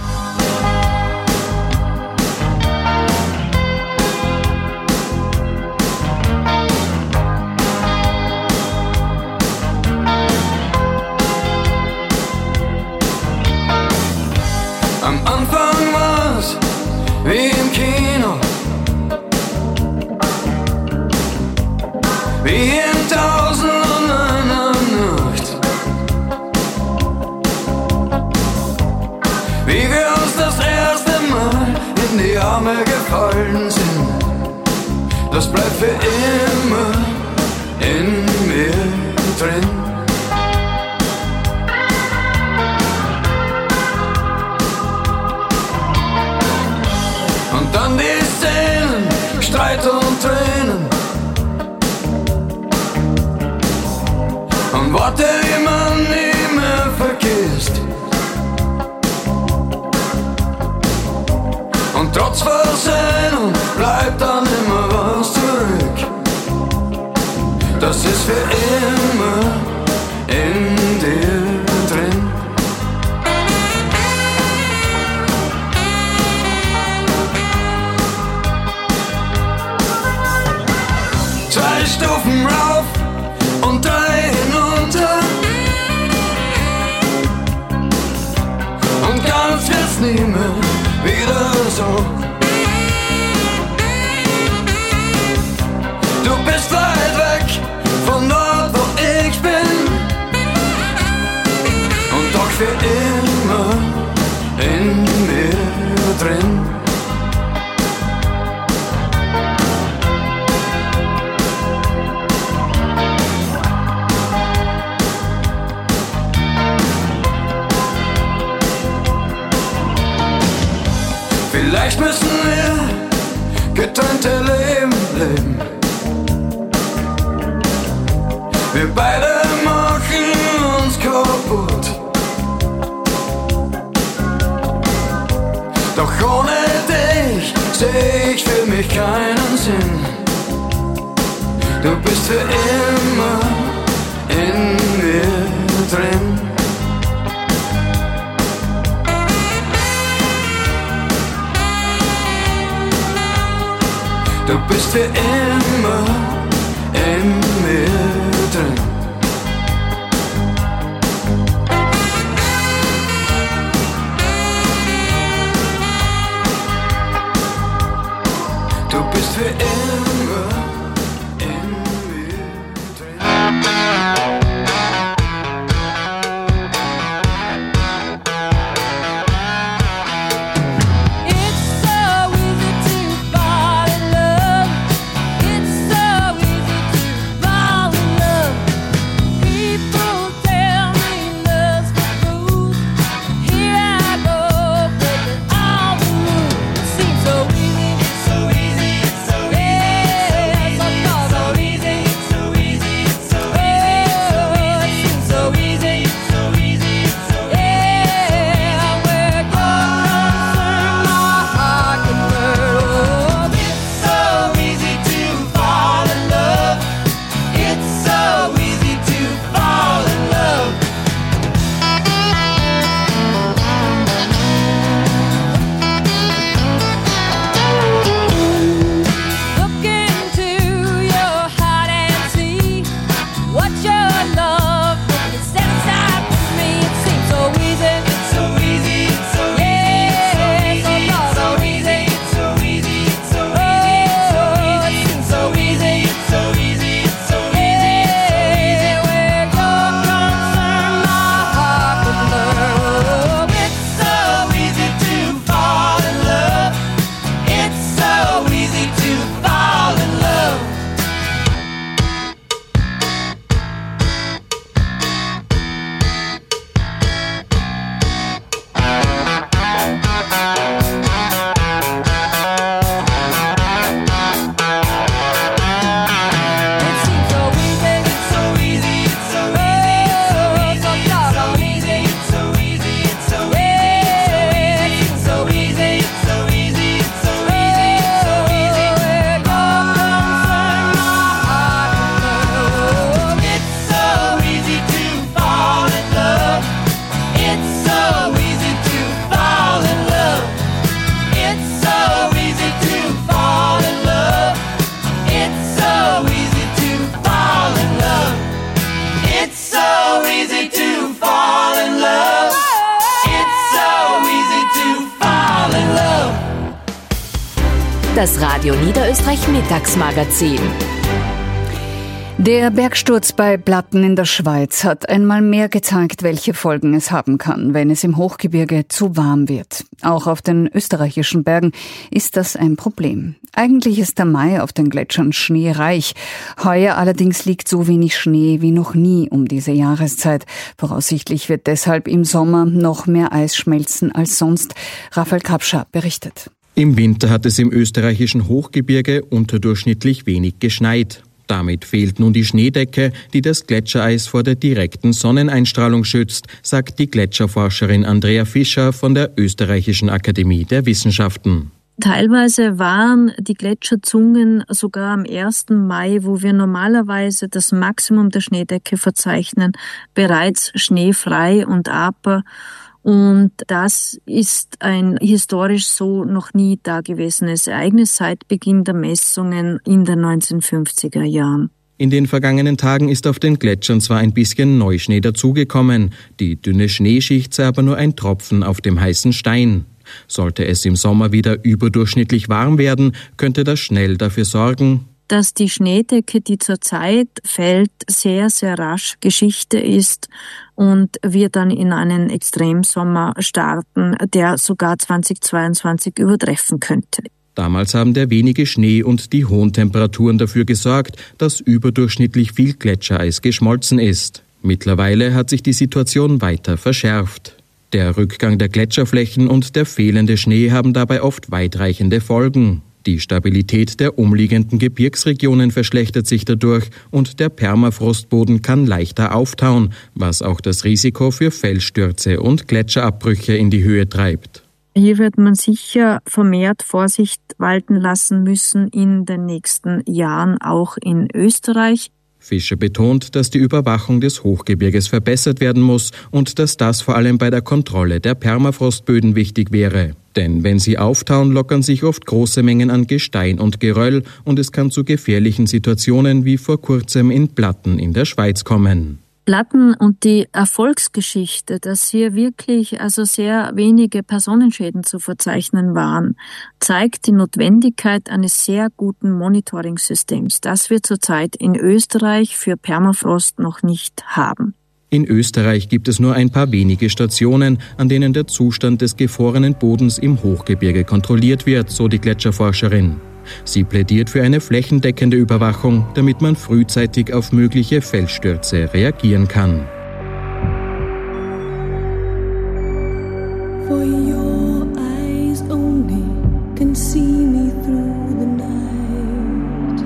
Am Anfang war's wie im Kino, wie in Tausend und einer Nacht, wie wir uns das erste Mal in die Arme gefallen sind. Das bleibt für immer in mir drin. Und dann die Szenen, Streit und Tränen und Worte, die man nie mehr vergisst. Und trotz Versöhnung bleibt dann immer was zurück. Das ist für immer in dir drin. Zwei Stufen rauf und drei hinunter. Und ganz wird's nie mehr wieder so. Du bist weit weg von dort, wo ich bin. Und doch für immer in mir drin. Vielleicht müssen wir getrennte Leben leben. Wir beide machen uns kaputt. Doch ohne dich seh ich für mich keinen Sinn. Du bist für immer in mir drin. Du bist für immer in mir drin. Du bist für immer in mir drin. It's so easy to fall in love. It's so das Radio Niederösterreich Mittagsmagazin. Der Bergsturz bei Platten in der Schweiz hat einmal mehr gezeigt, welche Folgen es haben kann, wenn es im Hochgebirge zu warm wird. Auch auf den österreichischen Bergen ist das ein Problem. Eigentlich ist der Mai auf den Gletschern schneereich. Heuer allerdings liegt so wenig Schnee wie noch nie um diese Jahreszeit. Voraussichtlich wird deshalb im Sommer noch mehr Eis schmelzen als sonst. Raphael Kapscher berichtet. Im Winter hat es im österreichischen Hochgebirge unterdurchschnittlich wenig geschneit. Damit fehlt nun die Schneedecke, die das Gletschereis vor der direkten Sonneneinstrahlung schützt, sagt die Gletscherforscherin Andrea Fischer von der Österreichischen Akademie der Wissenschaften. Teilweise waren die Gletscherzungen sogar am ersten Mai, wo wir normalerweise das Maximum der Schneedecke verzeichnen, bereits schneefrei und aper. Und das ist ein historisch so noch nie dagewesenes Ereignis seit Beginn der Messungen in den neunzehnhundertfünfziger Jahren. In den vergangenen Tagen ist auf den Gletschern zwar ein bisschen Neuschnee dazugekommen, die dünne Schneeschicht sei aber nur ein Tropfen auf dem heißen Stein. Sollte es im Sommer wieder überdurchschnittlich warm werden, könnte das schnell dafür sorgen, dass die Schneedecke, die zurzeit fällt, sehr, sehr rasch Geschichte ist und wir dann in einen Extremsommer starten, der sogar zweitausendzweiundzwanzig übertreffen könnte. Damals haben der wenige Schnee und die hohen Temperaturen dafür gesorgt, dass überdurchschnittlich viel Gletschereis geschmolzen ist. Mittlerweile hat sich die Situation weiter verschärft. Der Rückgang der Gletscherflächen und der fehlende Schnee haben dabei oft weitreichende Folgen. Die Stabilität der umliegenden Gebirgsregionen verschlechtert sich dadurch und der Permafrostboden kann leichter auftauen, was auch das Risiko für Felsstürze und Gletscherabbrüche in die Höhe treibt. Hier wird man sicher vermehrt Vorsicht walten lassen müssen in den nächsten Jahren, auch in Österreich. Fischer betont, dass die Überwachung des Hochgebirges verbessert werden muss und dass das vor allem bei der Kontrolle der Permafrostböden wichtig wäre. Denn wenn sie auftauen, lockern sich oft große Mengen an Gestein und Geröll und es kann zu gefährlichen Situationen wie vor kurzem in Platten in der Schweiz kommen. Platten und die Erfolgsgeschichte, dass hier wirklich also sehr wenige Personenschäden zu verzeichnen waren, zeigt die Notwendigkeit eines sehr guten Monitoring-Systems, das wir zurzeit in Österreich für Permafrost noch nicht haben. In Österreich gibt es nur ein paar wenige Stationen, an denen der Zustand des gefrorenen Bodens im Hochgebirge kontrolliert wird, so die Gletscherforscherin. Sie plädiert für eine flächendeckende Überwachung, damit man frühzeitig auf mögliche Felsstürze reagieren kann. For your eyes only can see me through the night.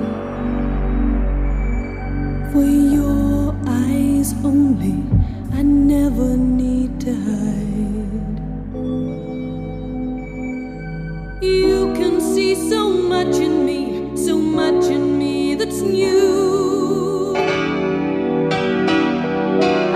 For your eyes only I never need to hide. You can see so much in me, so much in me that's new.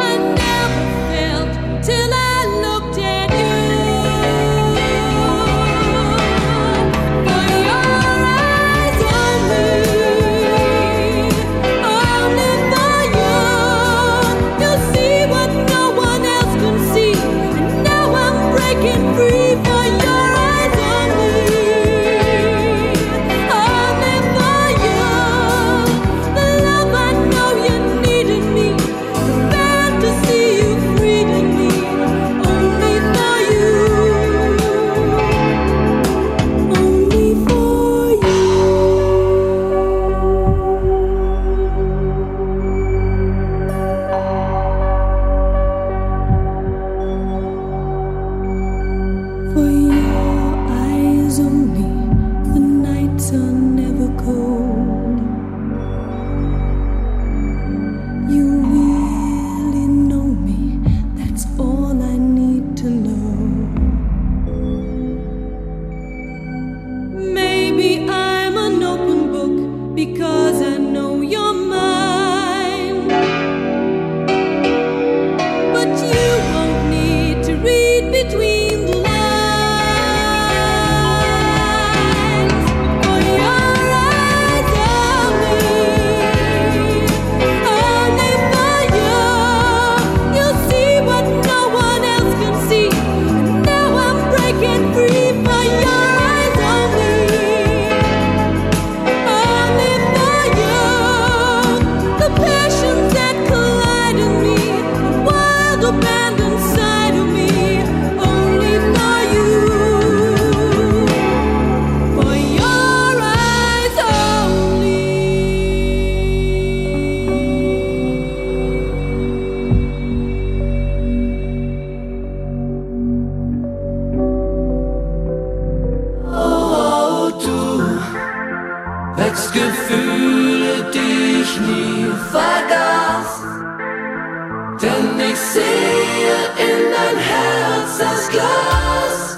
denn ich sehe in dein Herz das Glas.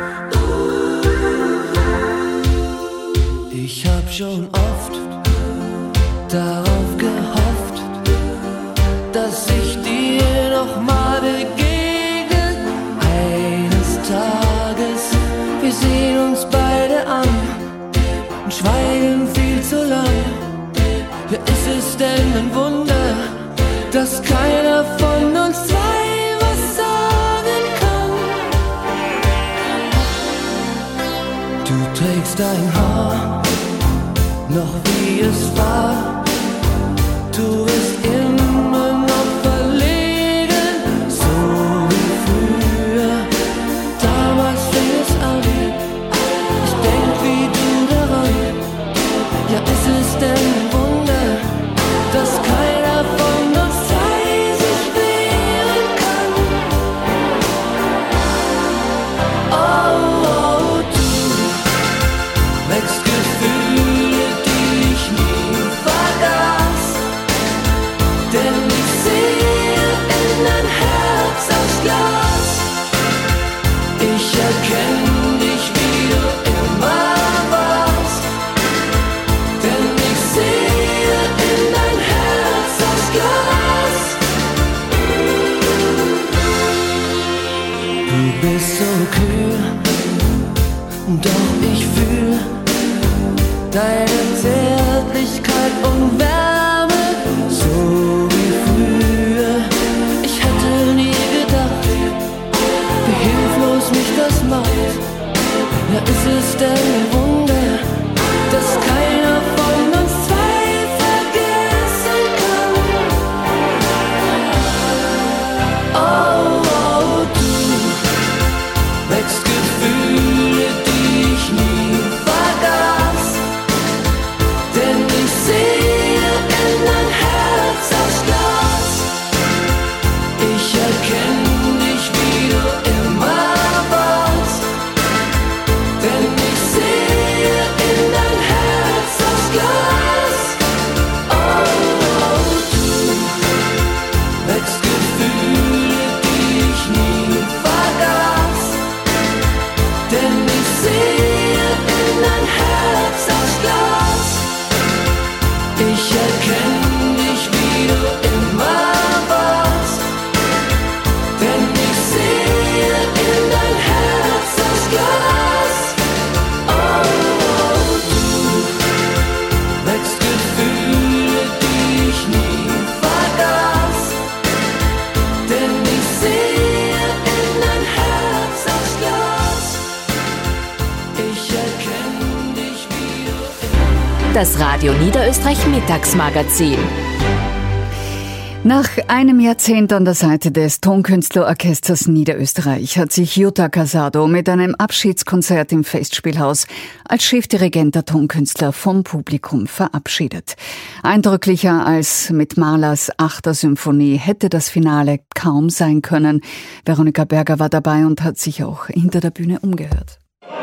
Ich hab schon oft darauf gehofft, dass ich dir noch mal begegne. Eines Tages, wir sehen uns beide an und schweigen viel zu lang. Ja, ist es denn ein Wunder, dass keiner von uns zwei was sagen kann? Du trägst dein Haar noch wie es war, du bist immer noch verlegen, so wie früher. Damals fing es an, ich denk wie du daran. Ja, ist es denn ein Wunder, dass keiner von uns zwei sich wehren kann? Oh, oh, du wächst Gefühle, die ich nie vergaß, denn ich sehe in dein Herz aus Glas. Ich erkenn dich, wie du immer warst, denn ich sehe in dein Herz aus Glas. Du bist so kühl, doch ich fühl deine Zärtlichkeit und Wärme, so wie früher. Ich hätte nie gedacht, wie hilflos mich das macht. Ja, ist es denn ein Wunder, dass keiner von uns zwei vergessen kann? Oh, oh, du wächst Gefühle, die ich nie vergaß, denn ich sehe in dein Herz aus Glas. Ich erkenn dich, wie du immer warst, denn ich sehe in dein Herz aus Glas. Oh, oh, du wächst Gefühle, die ich nie vergaß, denn ich sehe in dein Herz aus Glas. Ich erkenn dich, wie du immer warst, denn ich sehe in dein Herz aus Glas. Oh, oh, du wächst Gefühle, die ich nie vergaß, denn ich sehe in dein Herz aus Glas. Ich erkenn dich, wie du Das Radio Niederösterreich Mittagsmagazin. Nach einem Jahrzehnt an der Seite des Tonkünstlerorchesters Niederösterreich hat sich Jutta Casado mit einem Abschiedskonzert im Festspielhaus als Chefdirigent der Tonkünstler vom Publikum verabschiedet. Eindrücklicher als mit Mahlers Achter Symphonie hätte das Finale kaum sein können. Veronika Berger war dabei und hat sich auch hinter der Bühne umgehört.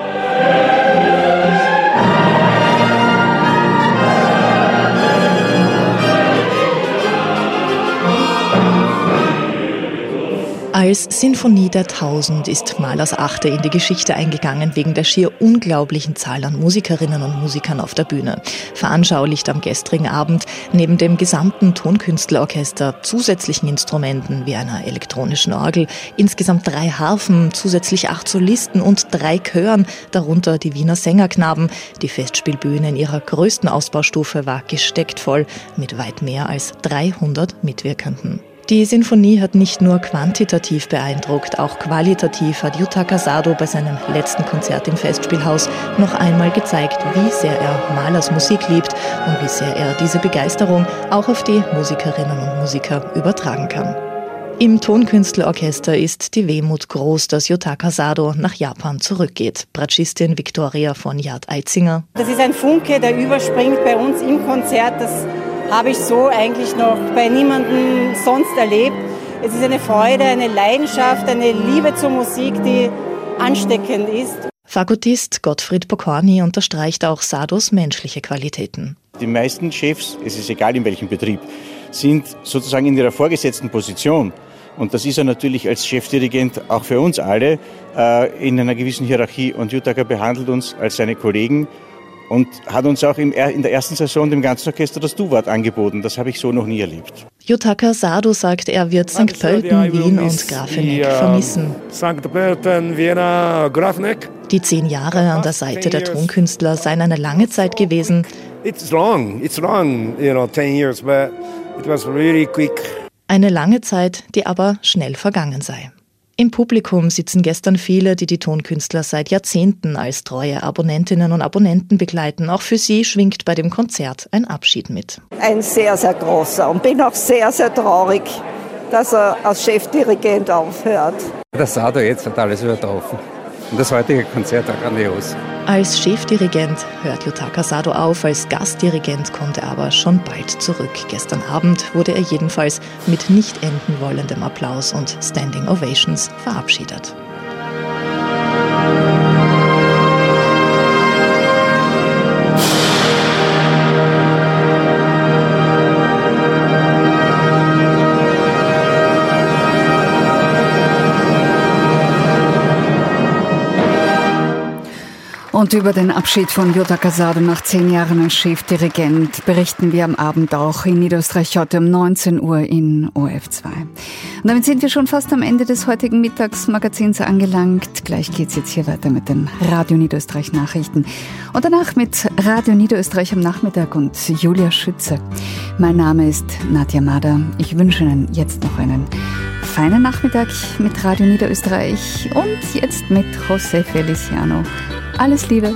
Als Sinfonie der Tausend ist Mahlers Achte in die Geschichte eingegangen wegen der schier unglaublichen Zahl an Musikerinnen und Musikern auf der Bühne. Veranschaulicht am gestrigen Abend neben dem gesamten Tonkünstlerorchester, zusätzlichen Instrumenten wie einer elektronischen Orgel, insgesamt drei Harfen, zusätzlich acht Solisten und drei Chören, darunter die Wiener Sängerknaben. Die Festspielbühne in ihrer größten Ausbaustufe war gesteckt voll mit weit mehr als dreihundert Mitwirkenden. Die Sinfonie hat nicht nur quantitativ beeindruckt, auch qualitativ hat Jutta Casado bei seinem letzten Konzert im Festspielhaus noch einmal gezeigt, wie sehr er Mahlers Musik liebt und wie sehr er diese Begeisterung auch auf die Musikerinnen und Musiker übertragen kann. Im Tonkünstlerorchester ist die Wehmut groß, dass Jutta Casado nach Japan zurückgeht. Bratschistin Viktoria von Jard-Eitzinger. Das ist ein Funke, der überspringt bei uns im Konzert. Das habe ich so eigentlich noch bei niemandem sonst erlebt. Es ist eine Freude, eine Leidenschaft, eine Liebe zur Musik, die ansteckend ist. Fagottist Gottfried Pokorny unterstreicht auch Sados menschliche Qualitäten. Die meisten Chefs, es ist egal in welchem Betrieb, sind sozusagen in ihrer vorgesetzten Position. Und das ist er natürlich als Chefdirigent auch für uns alle äh, in einer gewissen Hierarchie. Und Yutaka behandelt uns als seine Kollegen und hat uns auch im, in der ersten Saison dem ganzen Orchester das Du-Wort angeboten. Das habe ich so noch nie erlebt. Yutaka Sado sagt, er wird Sankt Pölten, Wien und Grafeneck vermissen. Sankt Pölten, Vienna, Grafeneck. Die zehn Jahre an der Seite der Tonkünstler seien eine lange Zeit gewesen. It's long, it's long, you know, ten years, but it was really quick. Eine lange Zeit, die aber schnell vergangen sei. Im Publikum sitzen gestern viele, die die Tonkünstler seit Jahrzehnten als treue Abonnentinnen und Abonnenten begleiten. Auch für sie schwingt bei dem Konzert ein Abschied mit. Ein sehr, sehr großer und bin auch sehr, sehr traurig, dass er als Chefdirigent aufhört. Der Sado jetzt hat alles übertroffen. Und das heutige Konzert war grandios. Als Chefdirigent hört Yutaka Sado auf, als Gastdirigent kommt er aber schon bald zurück. Gestern Abend wurde er jedenfalls mit nicht enden wollendem Applaus und Standing Ovations verabschiedet. Und über den Abschied von Yutaka Sado nach zehn Jahren als Chefdirigent berichten wir am Abend auch in Niederösterreich heute um neunzehn Uhr in O R F zwei. Und damit sind wir schon fast am Ende des heutigen Mittagsmagazins angelangt. Gleich geht's jetzt hier weiter mit den Radio Niederösterreich Nachrichten. Und danach mit Radio Niederösterreich am Nachmittag und Julia Schütze. Mein Name ist Nadja Mader. Ich wünsche Ihnen jetzt noch einen feinen Nachmittag mit Radio Niederösterreich und jetzt mit José Feliciano. Alles Liebe.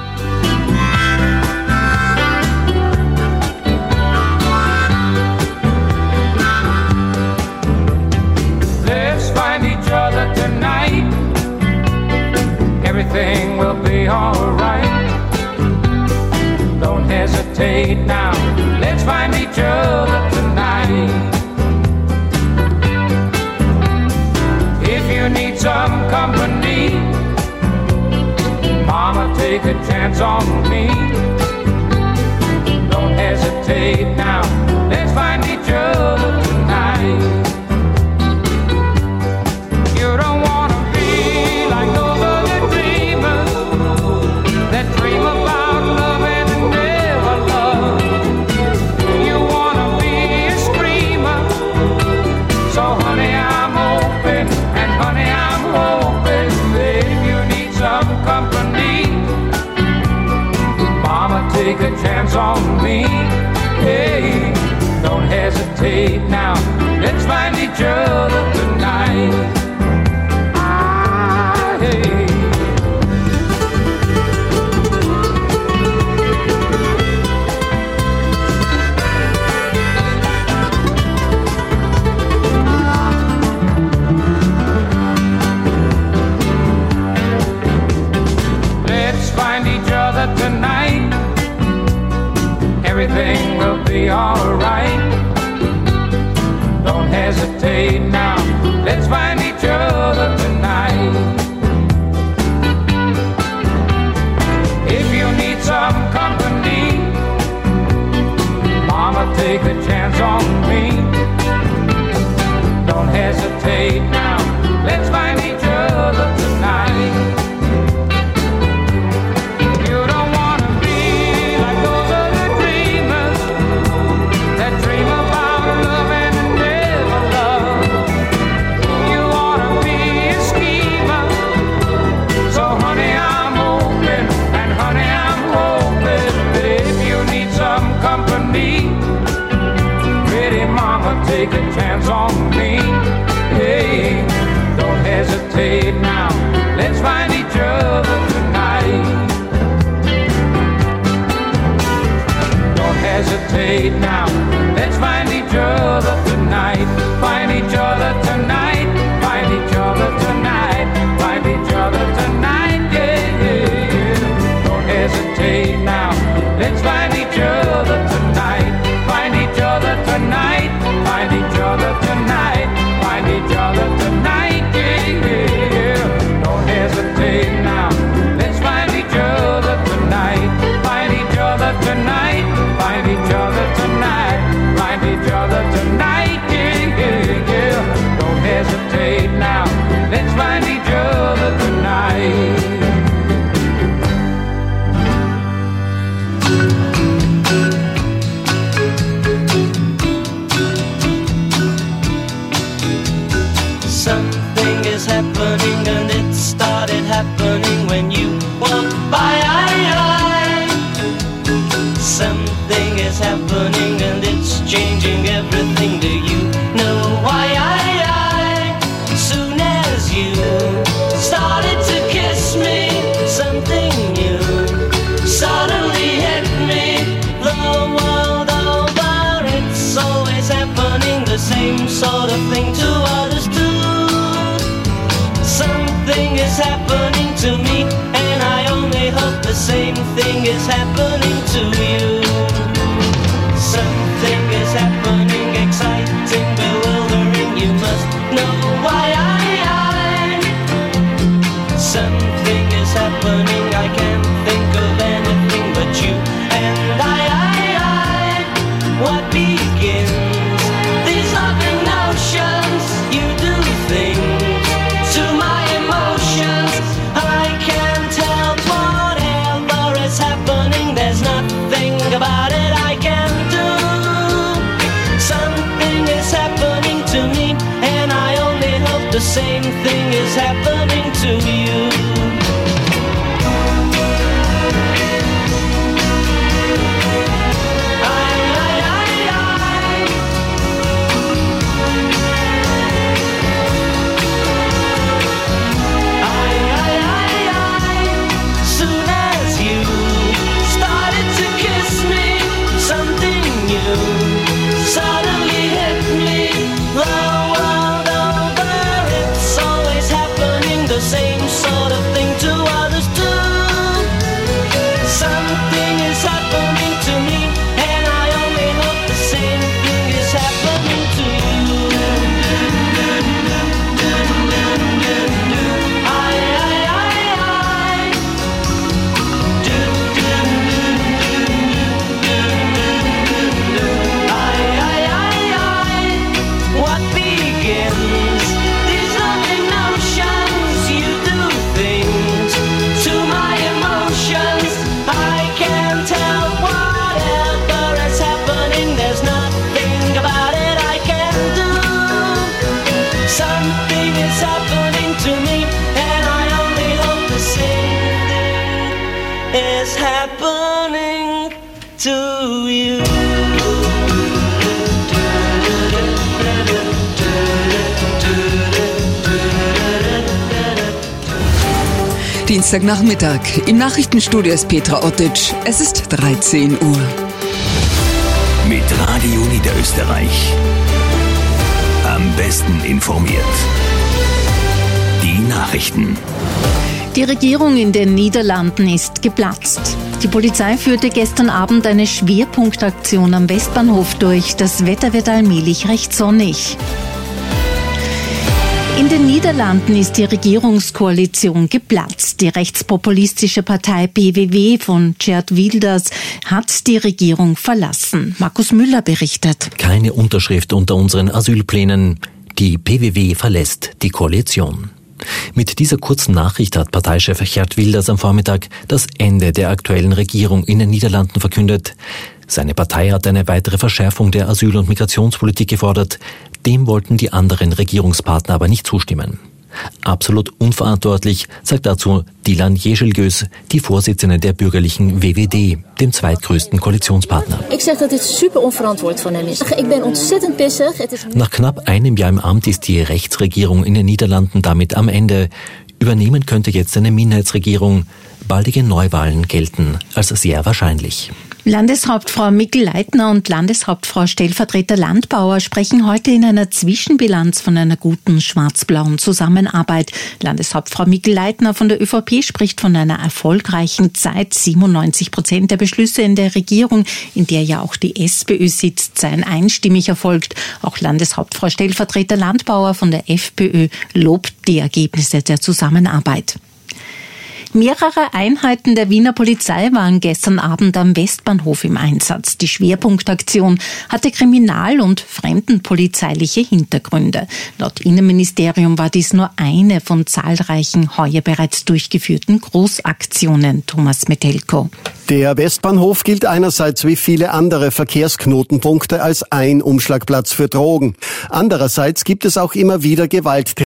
Let's find each other tonight. Everything will be alright. Don't hesitate now. Let's find each other tonight. If you need some company, Mama, take a chance on me. Don't hesitate now. Let's find each other tonight. You don't want to be like those other dreamers that dream about love and never love. You want to be a screamer. So honey, I'm open, and honey, I'm hoping that if you need some company, take a chance on me. Hey, don't hesitate now. Let's find each other tonight. Ah, hey. Let's find each other tonight. Everything will be alright. Don't hesitate now. Let's find each other tonight. If you need some company, Mama, take a chance on me. Don't hesitate now. Let's find each other tonight. Take a chance on me. Hey, don't hesitate now. Let's find each other tonight. Don't hesitate now. Let's find each other tonight. Find each other tonight. Find each other tonight. Find each other tonight. Yeah, yeah, yeah. Don't hesitate now. Let's find each other tonight. Find each other tonight. Find each other tonight. Find each other tonight. Yeah, yeah, yeah. Don't hesitate now. Let's find each other tonight. Find each other tonight. Find each other tonight. sort of thing to others too. Something is happening to me, and I only hope the same thing is happening to you. Something is happening, exciting, bewildering, you must know why I, I. Something is happening, I can't think of anything but you and I, I, I. What begins? These loving notions, you do things to my emotions. I can't help whatever is happening, there's nothing about it I can do. Something is happening to me, and I only hope the same thing is happening to you. Suddenly hit me, the world over, it's always happening, the same sort of thing to others too. Something is happening to me, and I only hope the same thing is happening to you. I, I, I, I. Do, do, do, do, do, do. What begins? These loving notions, you do things to my emotions. I can't tell whatever is happening, there's nothing about it I can do. Something is happening to me, and I only hope the same thing is happening to you. Dienstagnachmittag. Im Nachrichtenstudio ist Petra Ottic. Es ist dreizehn Uhr. Mit Radio Niederösterreich. Am besten informiert. Die Nachrichten. Die Regierung in den Niederlanden ist geplatzt. Die Polizei führte gestern Abend eine Schwerpunktaktion am Westbahnhof durch. Das Wetter wird allmählich recht sonnig. In den Niederlanden ist die Regierungskoalition geplatzt. Die rechtspopulistische Partei P V V von Geert Wilders hat die Regierung verlassen. Markus Müller berichtet. Keine Unterschrift unter unseren Asylplänen. Die P V V verlässt die Koalition. Mit dieser kurzen Nachricht hat Parteichef Geert Wilders am Vormittag das Ende der aktuellen Regierung in den Niederlanden verkündet. Seine Partei hat eine weitere Verschärfung der Asyl- und Migrationspolitik gefordert. Dem wollten die anderen Regierungspartner aber nicht zustimmen. Absolut unverantwortlich, sagt dazu Dilan Yeşilgöz, die Vorsitzende der bürgerlichen W W D, dem zweitgrößten Koalitionspartner. Ich sage, dass es super unverantwortlich von ihm ist. Ich bin ontzettend pissig. Nach knapp einem Jahr im Amt ist die Rechtsregierung in den Niederlanden damit am Ende. Übernehmen könnte jetzt eine Minderheitsregierung. Baldige Neuwahlen gelten als sehr wahrscheinlich. Landeshauptfrau Mikl-Leitner und Landeshauptfrau Stellvertreter Landbauer sprechen heute in einer Zwischenbilanz von einer guten schwarz-blauen Zusammenarbeit. Landeshauptfrau Mikl-Leitner von der ÖVP spricht von einer erfolgreichen Zeit. siebenundneunzig Prozent der Beschlüsse in der Regierung, in der ja auch die SPÖ sitzt, seien einstimmig erfolgt. Auch Landeshauptfrau Stellvertreter Landbauer von der FPÖ lobt die Ergebnisse der Zusammenarbeit. Mehrere Einheiten der Wiener Polizei waren gestern Abend am Westbahnhof im Einsatz. Die Schwerpunktaktion hatte kriminal- und fremdenpolizeiliche Hintergründe. Laut Innenministerium war dies nur eine von zahlreichen heuer bereits durchgeführten Großaktionen. Thomas Metelko. Der Westbahnhof gilt einerseits wie viele andere Verkehrsknotenpunkte als ein Umschlagplatz für Drogen. Andererseits gibt es auch immer wieder Gewalt.